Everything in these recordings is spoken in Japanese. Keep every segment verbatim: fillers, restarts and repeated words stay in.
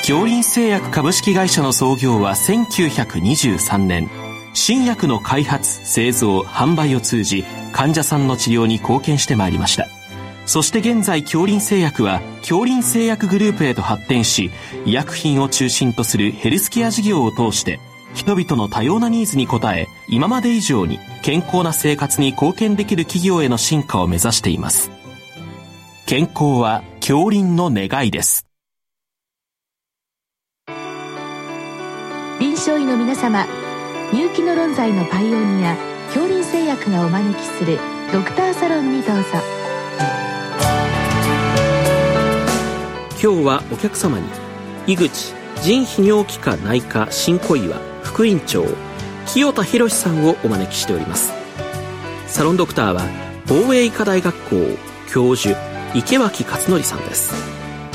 京林製薬株式会社の創業はせんきゅうひゃくにじゅうさんねん。新薬の開発、製造、販売を通じ患者さんの治療に貢献してまいりました。そして現在、京林製薬は京林製薬グループへと発展し、医薬品を中心とするヘルスケア事業を通して人々の多様なニーズに応え、今まで以上に健康な生活に貢献できる企業への進化を目指しています。健康は京林の願いです。 臨床医の皆様、入気の論剤のパイオニア京林製薬がお招きするドクターサロンにどうぞ。 今日はお客様に井口腎泌尿器科内科新小岩副院長清田博さんをお招きしております。サロンドクターは防衛医科大学校教授池脇勝則さんです。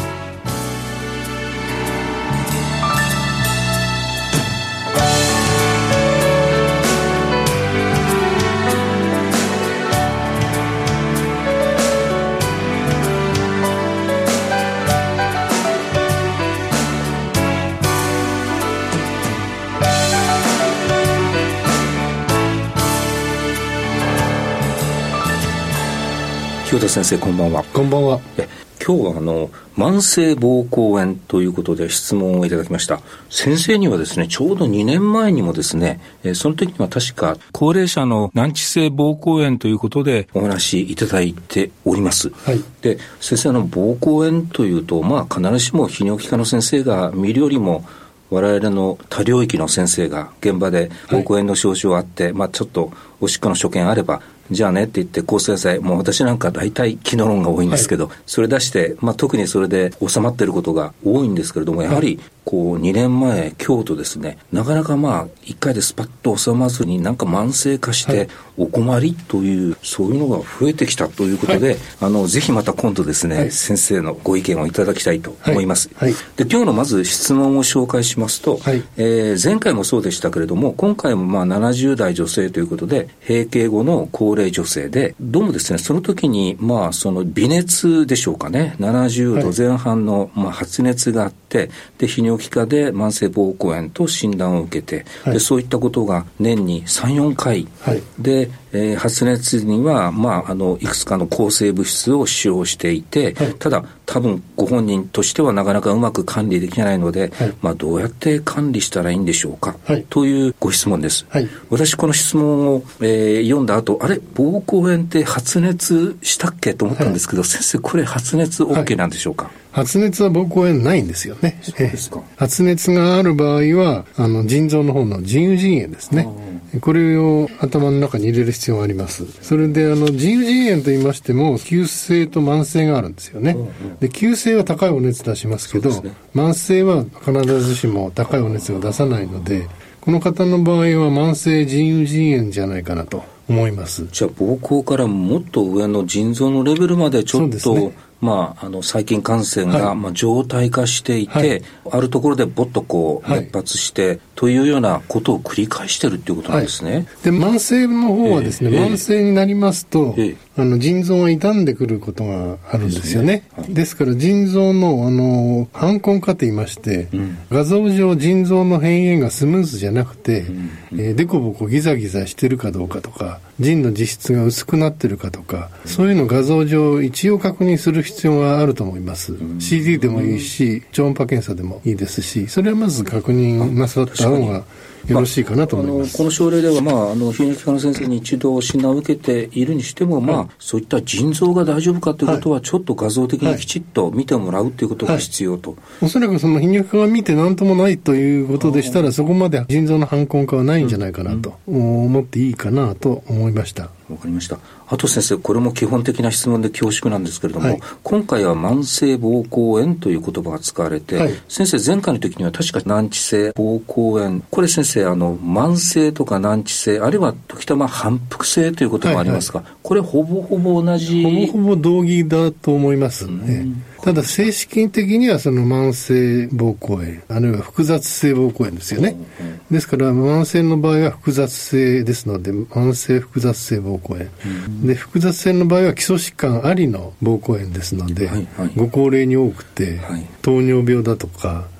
清田先生、こんばんは。 こんばんは。 え今日はあの慢性膀胱炎ということで質問をいただきました。先生にはですね、ちょうどにねんまえにもですね、えその時には確か高齢者の難治性膀胱炎ということでお話いただいております。 はい、 で先生、の膀胱炎というと、まあ、必ずしも泌尿器科の先生が見るよりも我々の多領域の先生が現場で膀胱炎の症状あって、はい、まあ、ちょっとおしっこの所見あればじゃあねって言って抗生剤、もう私なんか大体気の論が多いんですけど、はい、それ出して、まあ、特にそれで収まっていることが多いんですけれども、やはりこうにねんまえ今日とですね、なかなかまあいっかいでスパッと収まずになんか慢性化してお困りという、はい、そういうのが増えてきたということで、はい、あのぜひまた今度ですね、はい、先生のご意見をいただきたいと思います。 はいはい、 で今日のまず質問を紹介しますと、 はい、 えー、前回もそうでしたけれども、今回もまあななじゅうだい女性ということで閉経後の高齢女性で、どうもですね、その時にまあその微熱でしょうかね、ななじゅうどぜん半のまあ発熱があって、で泌尿器科で慢性膀胱炎と診断を受けて、はい、でそういったことが年にさん、よんかい、はい、で、えー、発熱にはまああのいくつかの抗生物質を使用していて、はい、ただ多分ご本人としてはなかなかうまく管理できないので、はい、まあどうやって管理したらいいんでしょうか、はい、というご質問です。はい、私この質問を、えー、読んだ後、あれ膀胱炎って発熱したっけと思ったんですけど、はい、先生これ発熱 OK なんでしょうか？はい、 発熱は膀胱炎ないんですよね。 そうですか。 発熱がある場合はあの腎臓の方の腎盂腎炎ですね。これを頭の中に入れる必要があります。それであの腎盂腎炎と言いましても急性と慢性があるんですよね。うんうん、で急性は高いお熱出しますけど、ね、慢性は必ずしも高いお熱が出さないので、この方の場合は慢性腎盂腎炎じゃないかなと思います。 じゃあ膀胱からもっと上の腎臓のレベルまでちょっと、まあ、あの細菌感染が、はい、まあ、常態化していて、はい、あるところでぼっとこう熱発して、はい、というようなことを繰り返してるっていうことなんですね。はい、 で慢性の方はですね、えー、慢性になりますと、えー、あの腎臓が傷んでくることがあるんですよね。ですね、はい、ですから腎臓のあの反根化と言いまして、うん、画像上腎臓の変異がスムーズじゃなくて、うんうん、えー、デコボコギザギザしてるかどうかとか、腎の実質が薄くなってるかとか、うん、そういうのを画像上一応確認する必要があると思います。うん、シーディー でもいいし、超音波検査でもいいですし、それはまず確認なさった方がよろしいかなと思います。 まあ、あのこの症例では、まあ、あの泌尿器科の先生に一度診断を受けているにしても、まあ、はい、そういった腎臓が大丈夫かということはちょっと画像的にきちっと見てもらうということが必要と、はいはい、 おそらくその泌尿器科が見て何ともないということでしたら、そこまで腎臓の反根化はないんじゃないかなと思っていいかなと思いました。 わかりました。あと先生、これも基本的な質問で恐縮なんですけれども、はい、今回は慢性膀胱炎という言葉が使われて、はい、先生前回の時には確か難治性膀胱炎、これ先生あの慢性とか難治性、あるいは時たま反復性ということもありますが、はいはい、これほぼほぼ同じ、 ほぼほぼ同義だと思いますね。ただ正式的にはその慢性膀胱炎、あるいは複雑性膀胱炎ですよね。うんうん、ですから慢性の場合は複雑性ですので、慢性複雑性膀胱炎、うん、で複雑性の場合は基礎疾患ありの膀胱炎ですので、はいはい、ご高齢に多くて、はい、糖尿病だとか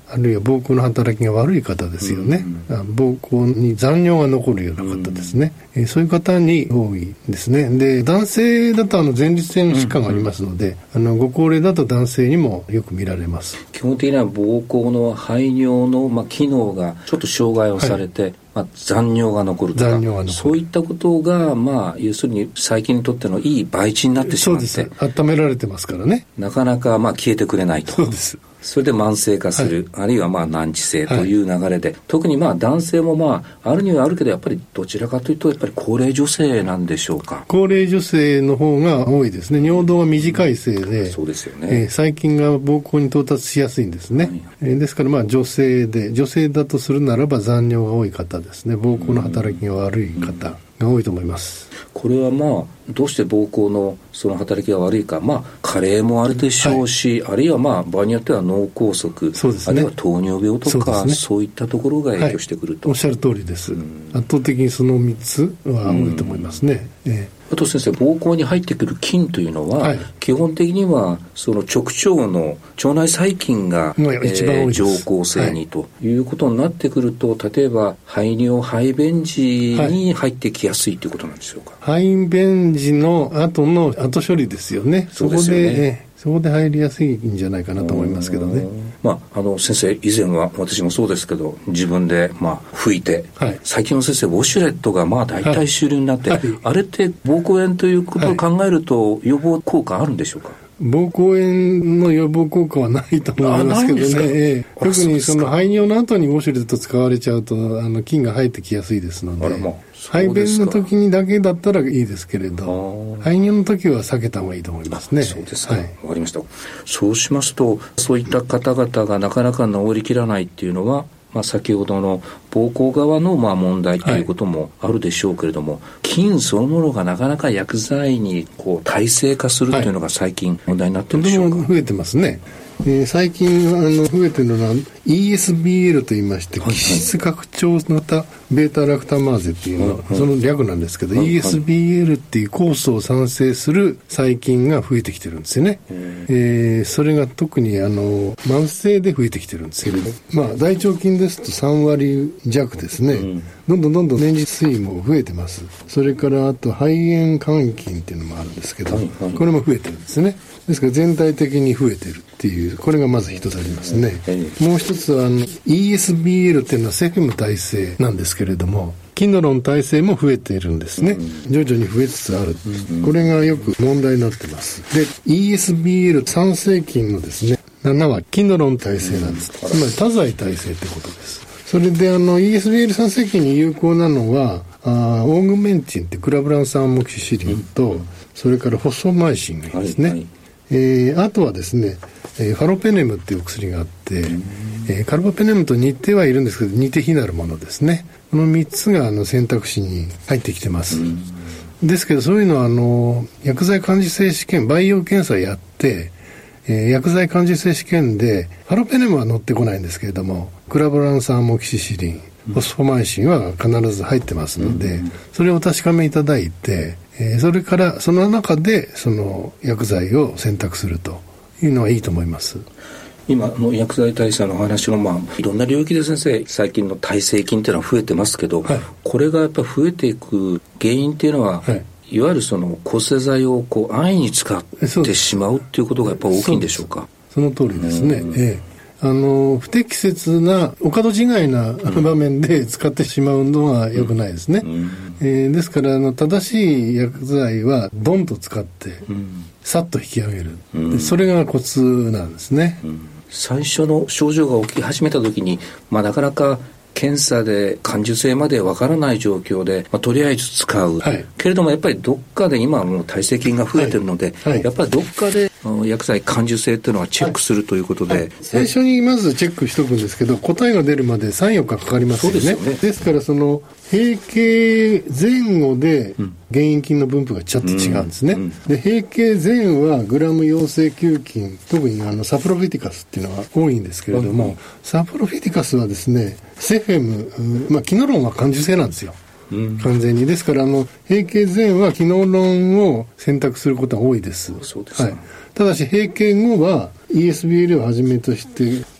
あるいは膀胱の働きが悪い方ですよね、うん、膀胱に残尿が残るような方ですね、うん、えー、そういう方に多いですね。で男性だとあの前立腺疾患がありますので、うんうん、あのご高齢だと男性にもよく見られます。 基本的には膀胱の排尿の、まあ、機能がちょっと障害をされて、はい、まあ、残尿が残るとか残尿が残る、そういったことが、まあ、要するに細菌にとってのいい培地になってしまって、 そうです、温められてますからね、 なかなかまあ消えてくれないと。 そうです。 それで慢性化する、はい、あるいはまあ難治性という流れで、はい、特にまあ男性もまああるにはあるけど、やっぱりどちらかというとやっぱり高齢女性なんでしょうか。 高齢女性の方が多いですね。尿道は短いせいで、うん、 そうですよね、 えー、細菌が膀胱に到達しやすいんですね、はい、えー、ですからまあ女性で女性だとするならば残尿が多い方ですね。膀胱の働きが悪い方が多いと思います。 これはまあどうして膀胱のその働きが悪いか、まあ加齢もあるでしょうし、はい、あるいはまあ場合によっては脳梗塞、そうですね、あるいは糖尿病とか そうですね、そういったところが影響してくると、 はい、おっしゃる通りです。圧倒的にそのみっつは多いと思いますね。えーあと先生、膀胱に入ってくる菌というのは、はい、基本的にはその直腸の腸内細菌が、えー、上行性にということになってくると、はい、例えば排尿排便時に入ってきやすいということなんでしょうか。 はい、排便時の後の後処理ですよね。そこで、そうですよね、えーそこで入りやすいんじゃないかなと思いますけどね。 まあ、あの先生、以前は私もそうですけど自分でまあ拭いて、はい、最近の先生ウォシュレットがまあ大体主流になって、はいはい、あれって膀胱炎ということを考えると予防効果あるんでしょうか。 膀胱炎の予防効果はないと思いますけどね、えー、特にその排尿の後にウォシュレット使われちゃうとあの菌が入ってきやすいですので、あ、まあ、排便の時にだけだったらいいですけれど、排尿の時は避けた方がいいと思いますね。 そうですか、はい、分かりました。そうしますとそういった方々がなかなか治りきらないっていうのは、まあ、先ほどの膀胱側のまあ問題ということもあるでしょうけれども、はい、菌そのものがなかなか薬剤にこう耐性化するというのが最近問題になっているでしょうか。 とても増えてますね。えー、最近あの増えているのは イーエスビーエル といいまして、基質拡張型ベータラクタマーゼっていうのは、はいはい、その略なんですけど、はいはい、イーエスビーエル っていう酵素を産生する細菌が増えてきてるんですよね。えー、それが特にあの慢性で増えてきてるんですけど、まあ、大腸菌ですとさんわりじゃくですね、うん、どんどんどんどん粘実水も増えてます。それからあと肺炎肝菌っていうのもあるんですけど、はいはい、これも増えてるんですね。ですから全体的に増えてるっていう、これがまず一つありますね。もう一つはあの イーエスビーエル っていうのはセフム耐性なんですけれども、キノロン耐性も増えているんですね。徐々に増えつつある。これがよく問題になってます。で イーエスビーエル 産生菌のですねななはキノロン耐性なんです。つまり多剤耐性ってことです。それであの イーエスビーエル 産生菌に有効なのはあオーグメンチンってクラブラン酸アモキシシリンと、それからフォスフォマイシンがいいですね。はいはい、えー、あとはですね、えー、ファロペネムっていうお薬があって、えー、カルバペネムと似てはいるんですけど似て非なるものですね。このみっつがあの選択肢に入ってきてます。ですけどそういうのはあの薬剤感受性試験培養検査やって、えー、薬剤感受性試験でファロペネムは載ってこないんですけれども、クラブラン酸アモキシシリン、フォスフォマイシンは必ず入ってますので、それをお確かめいただいて、えー、それからその中でその薬剤を選択するというのはいいと思います。 今の薬剤耐性のお話の、まあ、いろんな領域で先生最近の耐性菌っていうのは増えてますけど、はい、これがやっぱ増えていく原因っていうのは、はい、いわゆるその抗生剤をこう安易に使ってしまうっていうことがやっぱ大きいんでしょうか。 その通りですね。ええあの不適切なお門違いな場面で使ってしまうのは良くないですね。うんうんえー、ですからあの正しい薬剤はドンと使って、うん、さっと引き上げる、うん、でそれがコツなんですね。うん、 最初の症状が起き始めた時に、まあ、なかなか検査で感受性までわからない状況で、まあ、とりあえず使う、はい、けれどもやっぱりどっかで今はもう耐性菌が増えてるので、はいはい、やっぱりどっかで薬剤感受性っていうのはチェックするということで、はいはい、 最初にまずチェックしておくんですけど、答えが出るまでさん、よっかかかりますよね。そうですよね。ですからその閉経前後で原因菌の分布がちょっと違うんですね。うんうん、で閉経前はグラム陽性球菌、特にあのサプロフィティカスっていうのが多いんですけれども、うん、サプロフィティカスはですねセフェム、まあ、キノロンは感受性なんですよ。うん、完全に。ですからあの閉経前はキノロンを選択することが多いです。 そうですか。 はい、ただし閉経後は イーエスビーエル をはじめとして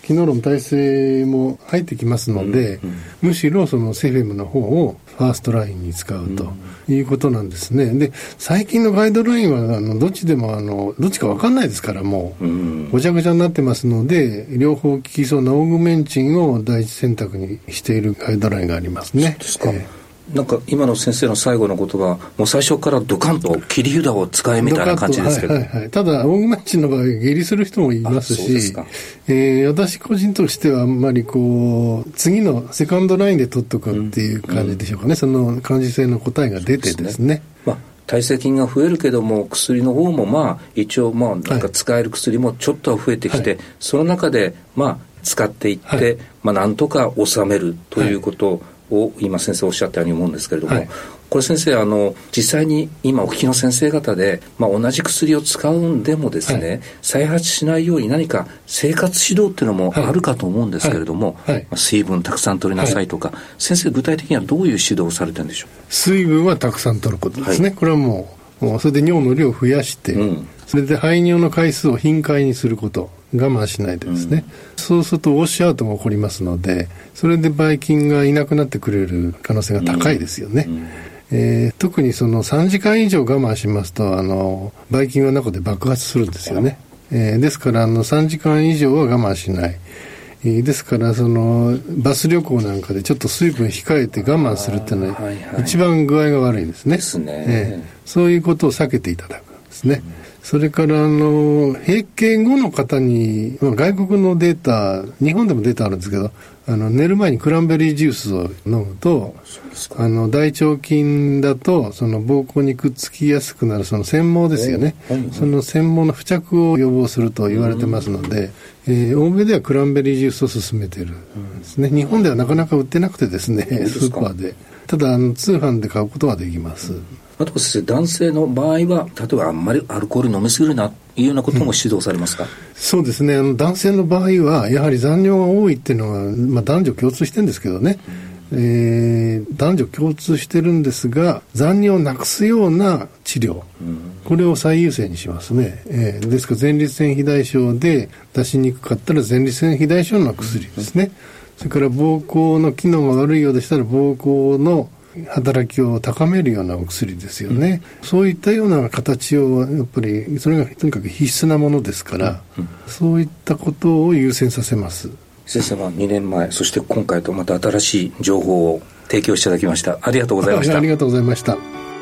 機能論耐性も入ってきますので、うんうん、むしろそのセフェムの方をファーストラインに使うということなんですね。で、最近のガイドラインはあのどっちでもあのどっちか分かんないですからもう、うん、ごちゃごちゃになってますので、両方効きそうなオーグメンチンを第一選択にしているガイドラインがありますね。 そうですか。えーなんか今の先生の最後の言葉、もう最初からドカンと切り札を使えみたいな感じですけど、 はいはいはい、ただオーグメンチンの場合下痢する人もいますし、えー、私個人としてはあんまりこう次のセカンドラインで取っとくっていう感じでしょうかね、うんうん、その感受性の答えが出てですね、 まあ、耐性菌が増えるけども薬の方もまあ一応まあなんか使える薬もちょっとは増えてきて、はい、その中でまあ使っていって、はい、まあ、なんとか収めるということを、はいを今先生おっしゃったように思うんですけれども、はい、これ先生あの実際に今お聞きの先生方で、まあ、同じ薬を使うんでもですね、はい、再発しないように何か生活指導っていうのもあるかと思うんですけれども、はいはい、まあ、水分たくさん取りなさいとか、はい、先生具体的にはどういう指導をされてるんでしょう。 水分はたくさん取ることですね、はい、これはもう、もうそれで尿の量を増やして、うん、それで排尿の回数を頻回にすること、我慢しないでですね、うん、そうするとウォッシュアウトが起こりますので、それでばい菌がいなくなってくれる可能性が高いですよね、うんうん、えー、特にそのさんじかん以上我慢しますとあのばい菌は中で爆発するんですよね、えー、ですからあのさんじかん以上は我慢しない、えー、ですからそのバス旅行なんかでちょっと水分控えて我慢するっていうのは一番具合が悪いんですね、 ですね、 えー、そういうことを避けていただくんですね、うん、それからあの閉経後の方に、まあ、外国のデータ、日本でもデータあるんですけど、あの寝る前にクランベリージュースを飲むと、あの大腸菌だとその膀胱にくっつきやすくなるその繊毛ですよね、はいはい、その繊毛の付着を予防すると言われてますので、えー、欧米ではクランベリージュースを勧めてるんですね。日本ではなかなか売ってなくてですね、スーパーで、ただあの通販で買うことができます。 あと先生、男性の場合は例えばあんまりアルコール飲みすぎるなというようなことも指導されますか。うん、 そうですね、あの男性の場合はやはり残尿が多いっていうのは、まあ、男女共通してるんですけどね、うん、えー、男女共通してるんですが、残尿をなくすような治療、うん、これを最優先にしますね、えー、ですから前立腺肥大症で出しにくかったら前立腺肥大症の薬ですね、うん、それから膀胱の機能が悪いようでしたら膀胱の働きを高めるようなお薬ですよね、うん、そういったような形をやっぱりそれがとにかく必須なものですから、うんうん、そういったことを優先させます。 先生はにねんまえ、そして今回とまた新しい情報を提供していただきました。ありがとうございました。 ありがとうございました。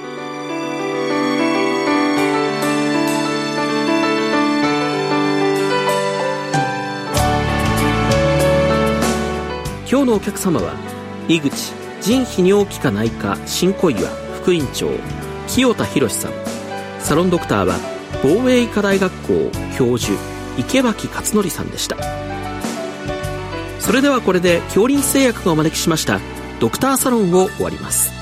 今日のお客様は井口腎泌尿器科内科新小岩副院長清田博さん、サロンドクターは防衛医科大学校教授池脇勝則さんでした。それではこれで京林製薬がお招きしましたドクターサロンを終わります。